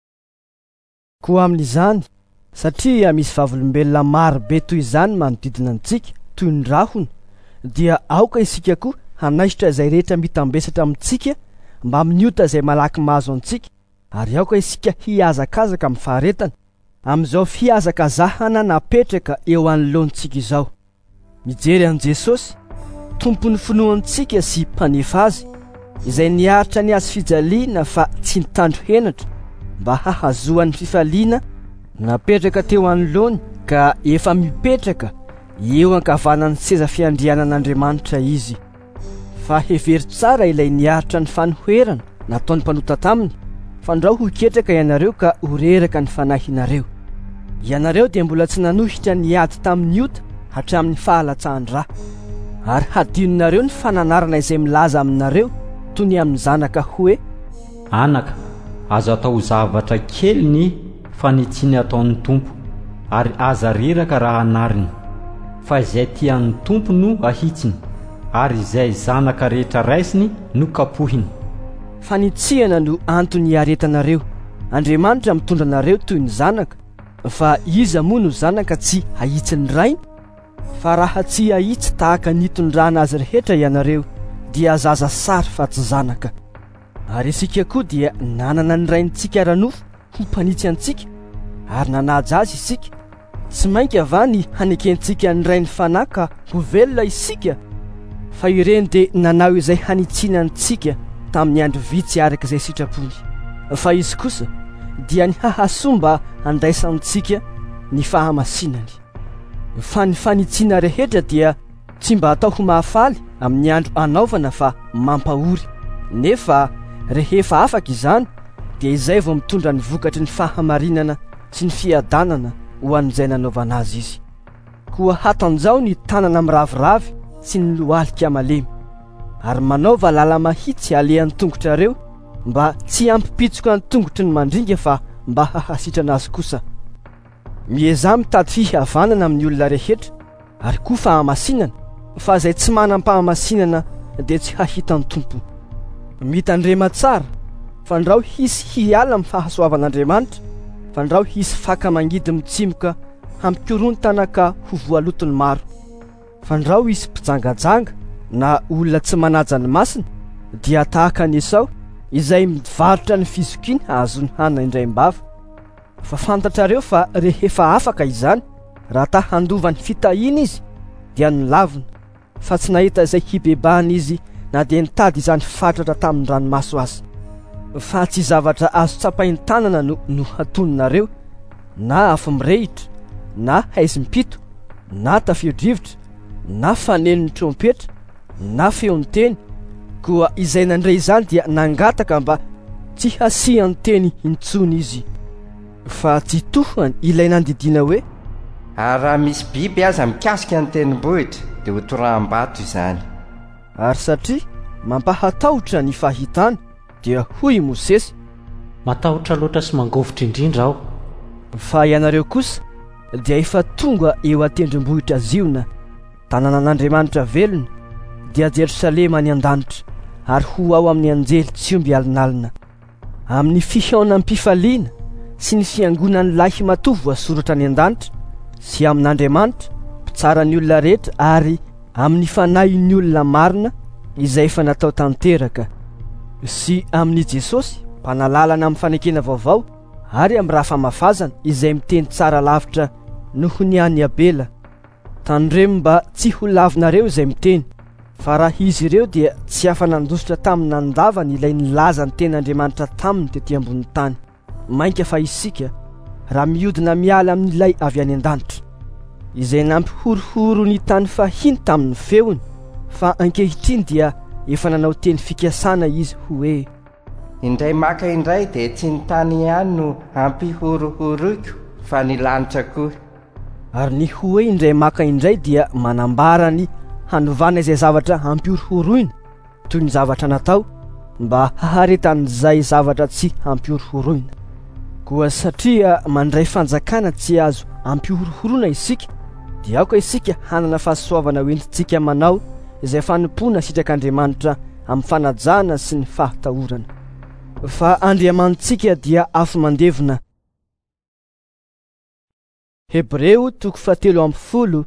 Koa amin'izany, satria misy vavolombelona maro be toy izany manodidina antsika, toy ny rahona, dia aoka isika koa hanaisitra izay rehetra mitambesatra amintsika mba miniota izay malaky mahazo antsika, ary aoka isika hiazakazaka amin'ny faharetana amin'izao fiazakazahana napetraka eo anoloantsika izao. Mijery an' Jesosy, tompon'ny finoantsika sy mpanefa azy, izay niaritra ny azy fijaliana fa tsy nitandro henatra, mba hahazoan'ny fifaliana napetraka teo anoloany ka efa mipetraka eo ankavanan'ny seza fiandrianan'Andriamanitra izy. Fa hevery tsara ilay niaritra ny fanoherana nataony mpanota taminy, fandrao ho ketraka ianareo ka horeraka ny fanahinareo. Ianareo dia mbola tsy nanohitra niady tamin'ny ota hatramin'ny fahalatsahan-drà, ary hadinonareo ny fananarana izay milaza aminareo toy ny amin'ny zanaka hoe: Anaka, azo atao zavatra kely ny fanitsiny ataon'ny tompo, ary aza reraka raha anariny. Fa izay tian'ny tompo no ahitsiny, ary izay zanaka rehetra raisiny no kapohiny. Fanitsihana no antony iaretanareo. Andriamanitra mitondra anareo toy ny zanaka, fa iza moa no zanaka tsy ahitsiny rainy? Fa raha tsy ahitsy tahaka nitondrana azy rehetra ianareo, dia zaza sary fa tsy zanaka. Ary isika koa dia nanana ny raintsika ranofo ho mpanitsy antsika, ary nanaja azy isika. Tsy mainka ava ny hanekentsika ny rainy fanahy ka ho velona isika, fa ireny dia nanao izay hanitsinantsika tamin'ny andro vitsy araka izay sitrapony. Fa izy kosa dia ny hahasomba handaisantsika ny fahamasinany. Fa ny fanitsiana rehetra dia tsy mba atao ho mahafaly amin'ny andro anaovana fa mampahory. Nefa rehefa afaka izany, dia izay vao mitondra ny vokatry ny fahamarinana sy ny fiadanana ho an'izay nanaovana azy izy. Koa hatanjao ny tanana miraviravy sy ny lohalika malemy, ary manaova lala mahitsy alehan'ny tongotrareo, mba tsy ampipitsoka ny tongotry ny mandringa fa mba hahasitrana azy kosa. Mieza mitady fihavanana amin'ny olona rehetra, ary koa fahamasinana, fa izay tsy manam-pahamasinana dia tsy hahita ny tompo. Mitandrema tsara, fandrao hisy hiala amin'ny fahasoavan'Andriamanitra, fandrao hisy faka mangidy mitsimoka hampikorontana ka ho voalotony maro. Fandrao hisy mpijangajanga na olona tsy manaja ny masina, dia tahaka ny Esau izay mivarotra ny fizokiana ahazony hanina indraimbava. Fa fantatrareo fa rehefa afaka izany, raha ta handova ny fitahiana izy, dia nilavina, fa tsy nahita izay hibebahana izy na dia nitady izany fatratra tamin'ny ranomaso azy. Fa tsy zavatra azo tsapainy tanana no, no hatoninareo, na afo mirehitra, na haizy-mipito, na tafio-drivotra, na fanenon'ny trompetra, na feon'ny teny. Koa izay nandray izany dia nangataka mba tsy hasian'ny teny intsony izy. Fa tsy tohany ilay nandidiana hoe: ary raha misy biby aza mikasika ny tenimbohitra, dia ho toraham-bato izany. Ary satria mampahatahotra ny fahitana, dia hoy Mosesy: matahotra loatra sy mangovitra indrindra aho. Fa ianareo kosa dia efa tonga eo an-tendrombohitra Ziona, tanànan'Andriamanitra velona, dia Jerosalema any an-danitra, ary ho ao amin'ny anjely tsy omby alinalina. Amin'ny fihaonam-pifaliana sy ny fiangonan'ny lahy matoa voasoratra any an-danitra, sy amin'Andriamanitra mpitsara ny olona rehetra, ary amin'ny fanahin'ny olona marina izay efa natao tanteraka, sy amin'ny Jesosy mpanalalana amin'ny fanekena vaovao, ary amin'ny raha famafazana izay miteny tsara lavitra noho ny any Abela. Tandremo mba tsy ho lavinareo izay miteny fa raha izy ireo dia tsy afa-nandositra tamin'ny nandavany ilay nilaza ny ten'Andriamanitra taminy tetỳ ambony tany. Mainka fa isika raha miodina miala amin'ilay avy any an-danitra izay nampihorohoro ny tany fahiny tamin'ny feony, fa ankehitriny dia efa nanao teny fikasana izy hoe indray maka indray dia tsy ny tany ihany no ampihorohoroiko fa ny lanitra koa. Ary ny hoe indray maka indray dia manambara ny hanovana izay zavatra hampihorohoroina toy ny zavatra natao mba haharetan'izay zavatra tsy hampihorohoroina. Koa satria mandray fanjakana tsy azo hampihorohoroina isika, dia aoka isika hanana fahasoavana hoentintsika manao izay fanompoana sitrak'Andriamanitra amin'ny fanajana sy ny fahatahorana. Fa andriamantsika dia afo mandevona. Hebreo toko fahatelo amby folo.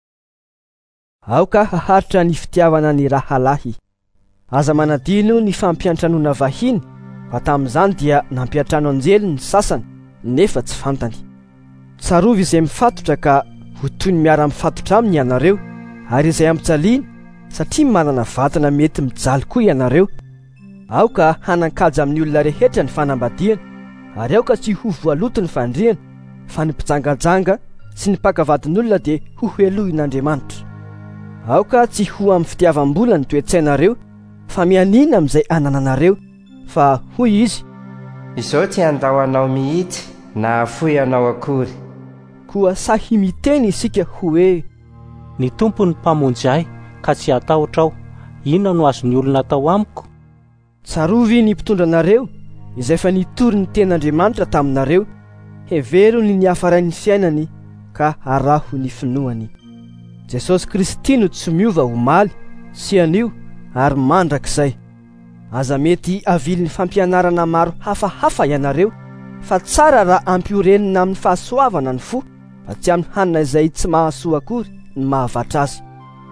Aoka haharitra ny fitiavana ny rahalahy. Aza manadino ny fampiantranoana vahiny, fa tamin'izany dia nampiantrano anjely ny sasany nefa tsy fantany. Tsarovy izay mifatotra ka ho toy ny miara-mifatotra aminy ianareo, ary izay ampijaliana satria manana vatana mety mijaly koa ianareo. Aoka hanan-kaja amin'ny olona rehetra ny fanambadiana, ary aoka tsy ho voaloto ny fandriana, fa ny mpijangajanga sy ny mpakavadin'olona dia ho helohin'Andriamanitra. Aoka tsy ho amin'ny fitiavam-bola ny toe-tsainareo, fa mianina amin'izay anananareo, fa hoy izy, izao tsy andao anao mihitsy na afoy anao akory. Koa sahy miteny isika hoe ny tompo ny mpamonjy ahy ka tsy atahotra aho, inona no azony olona atao amiko? Tsarovy ny mpitondra anareo izay fa nitory ny ten'Andriamanitra taminareo, heverony ny hafarain'ny fiainany ka araho ny finoany. Jesosy Kristy no tsy miova ho maly sy anio ary mandrakizay. Aza mety avily ny fampianarana maro hafahafa ianareo, fa tsara raha ampiorenina amin'ny fahasoavana ny fo, fa tsy amin'ny hanina izay tsy mahasoa akory ny mahavatra azy.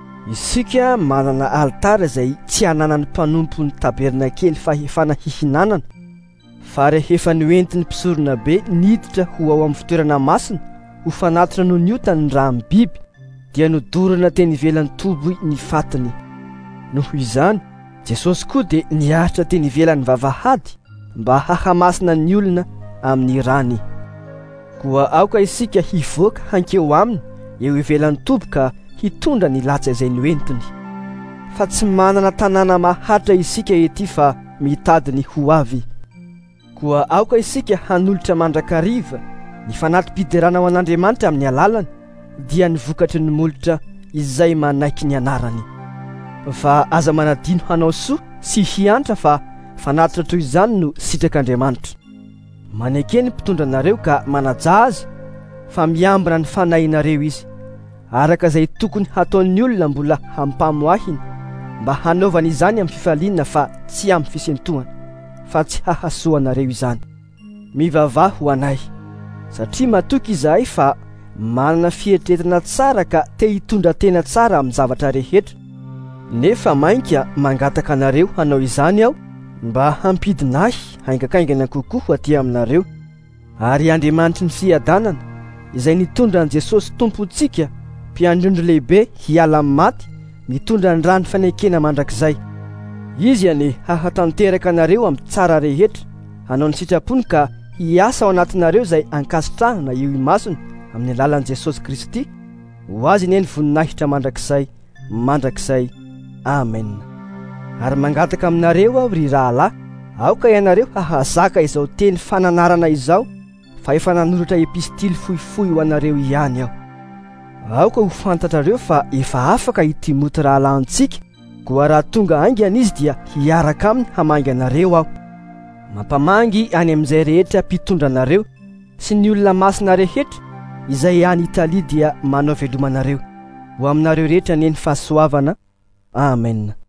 Isika manana alitara izay tsy hananany mpanompo ny tabernakely fahefana hihinanana, fa rehefa noentiny mpisorona be niditra ho ao amin'ny fitoerana masina ho fanatitra no niotany ny raha amin'ny biby, dia nodorana teny ivelan'ny toby ny fatiny. Noho izany Jesosy koa dia niaritra teny ivelan'ny vavahady mba hahamasina ny olona amin'ny rany. Koa aoka isika hivoaka hankeo aminy eo ivelan'ny toby ka hitondra ny latsa izay noentiny. Fa tsy manana tanàna maharitra isika ety fa mitady ny ho avy. Koa aoka isika hanolotra mandrakariva ny fanatim-piderana ao an'Andriamanitra amin'ny alalany, dia ny vokatry ny molotra izay manaiky ny anarany. Fa aza manadino hanao soa sy hiantra fa fanatitra toy izany no sitrak'Andriamanitra. Maneke ny mpitondra anareo ka manaja azy, fa miambina ny fanahinareo izy, araka izay tokony hataon'ny olona mbola hampamoahiny, mba hanaovana izany amin'ny fifaliana fa tsy amin'ny fisentohana, fa tsy hahasoanareo izany. Mivavaha ho anay, satria matoky izahay fa manana fieritreretana tsara ka te hitondra tena tsara amin'ny zavatra rehetra. Nefa mainka mangataka anareo hanao izany aho, mba hampidina ahy haingakaingana kokoa ho aty aminareo. Ary Andriamanitra ny fiadanana izay nitondra an' Jesosy tompontsika, mpiandrondro lehibe hiala amin'ny maty, mitondra ny rany fanekena mandrakizay. Izy any hahatanteraka anareo amin'ny tsara rehetra, hanao ny sitrapony ka hiasa ao anatinareo izay ankasitrahana io imasony amin'ny alalan'i Jesosy Kristy. Ho azy ny eny voninahitra mandrakizay, mandrakizay. Amen. Ary mangataka aminareo aho ry rahalahy, aoka ianareo hahazaka izao teny fananarana izao, fa efa nanoratra epistily fohifohy ho anareo ihany aho. Aoka ho fantatrareo fa efa afaka hitimoty rahalahintsika, koa raha tonga aingana izy dia hiaraka aminy hamangy anareo aho. Mampamangy any amin'izay rehetra mpitondra anareo sy ny olona masina rehetra izay any Italia dia manao velomanareo. Ho aminareo rehetra ny eny fahasoavana. Amen.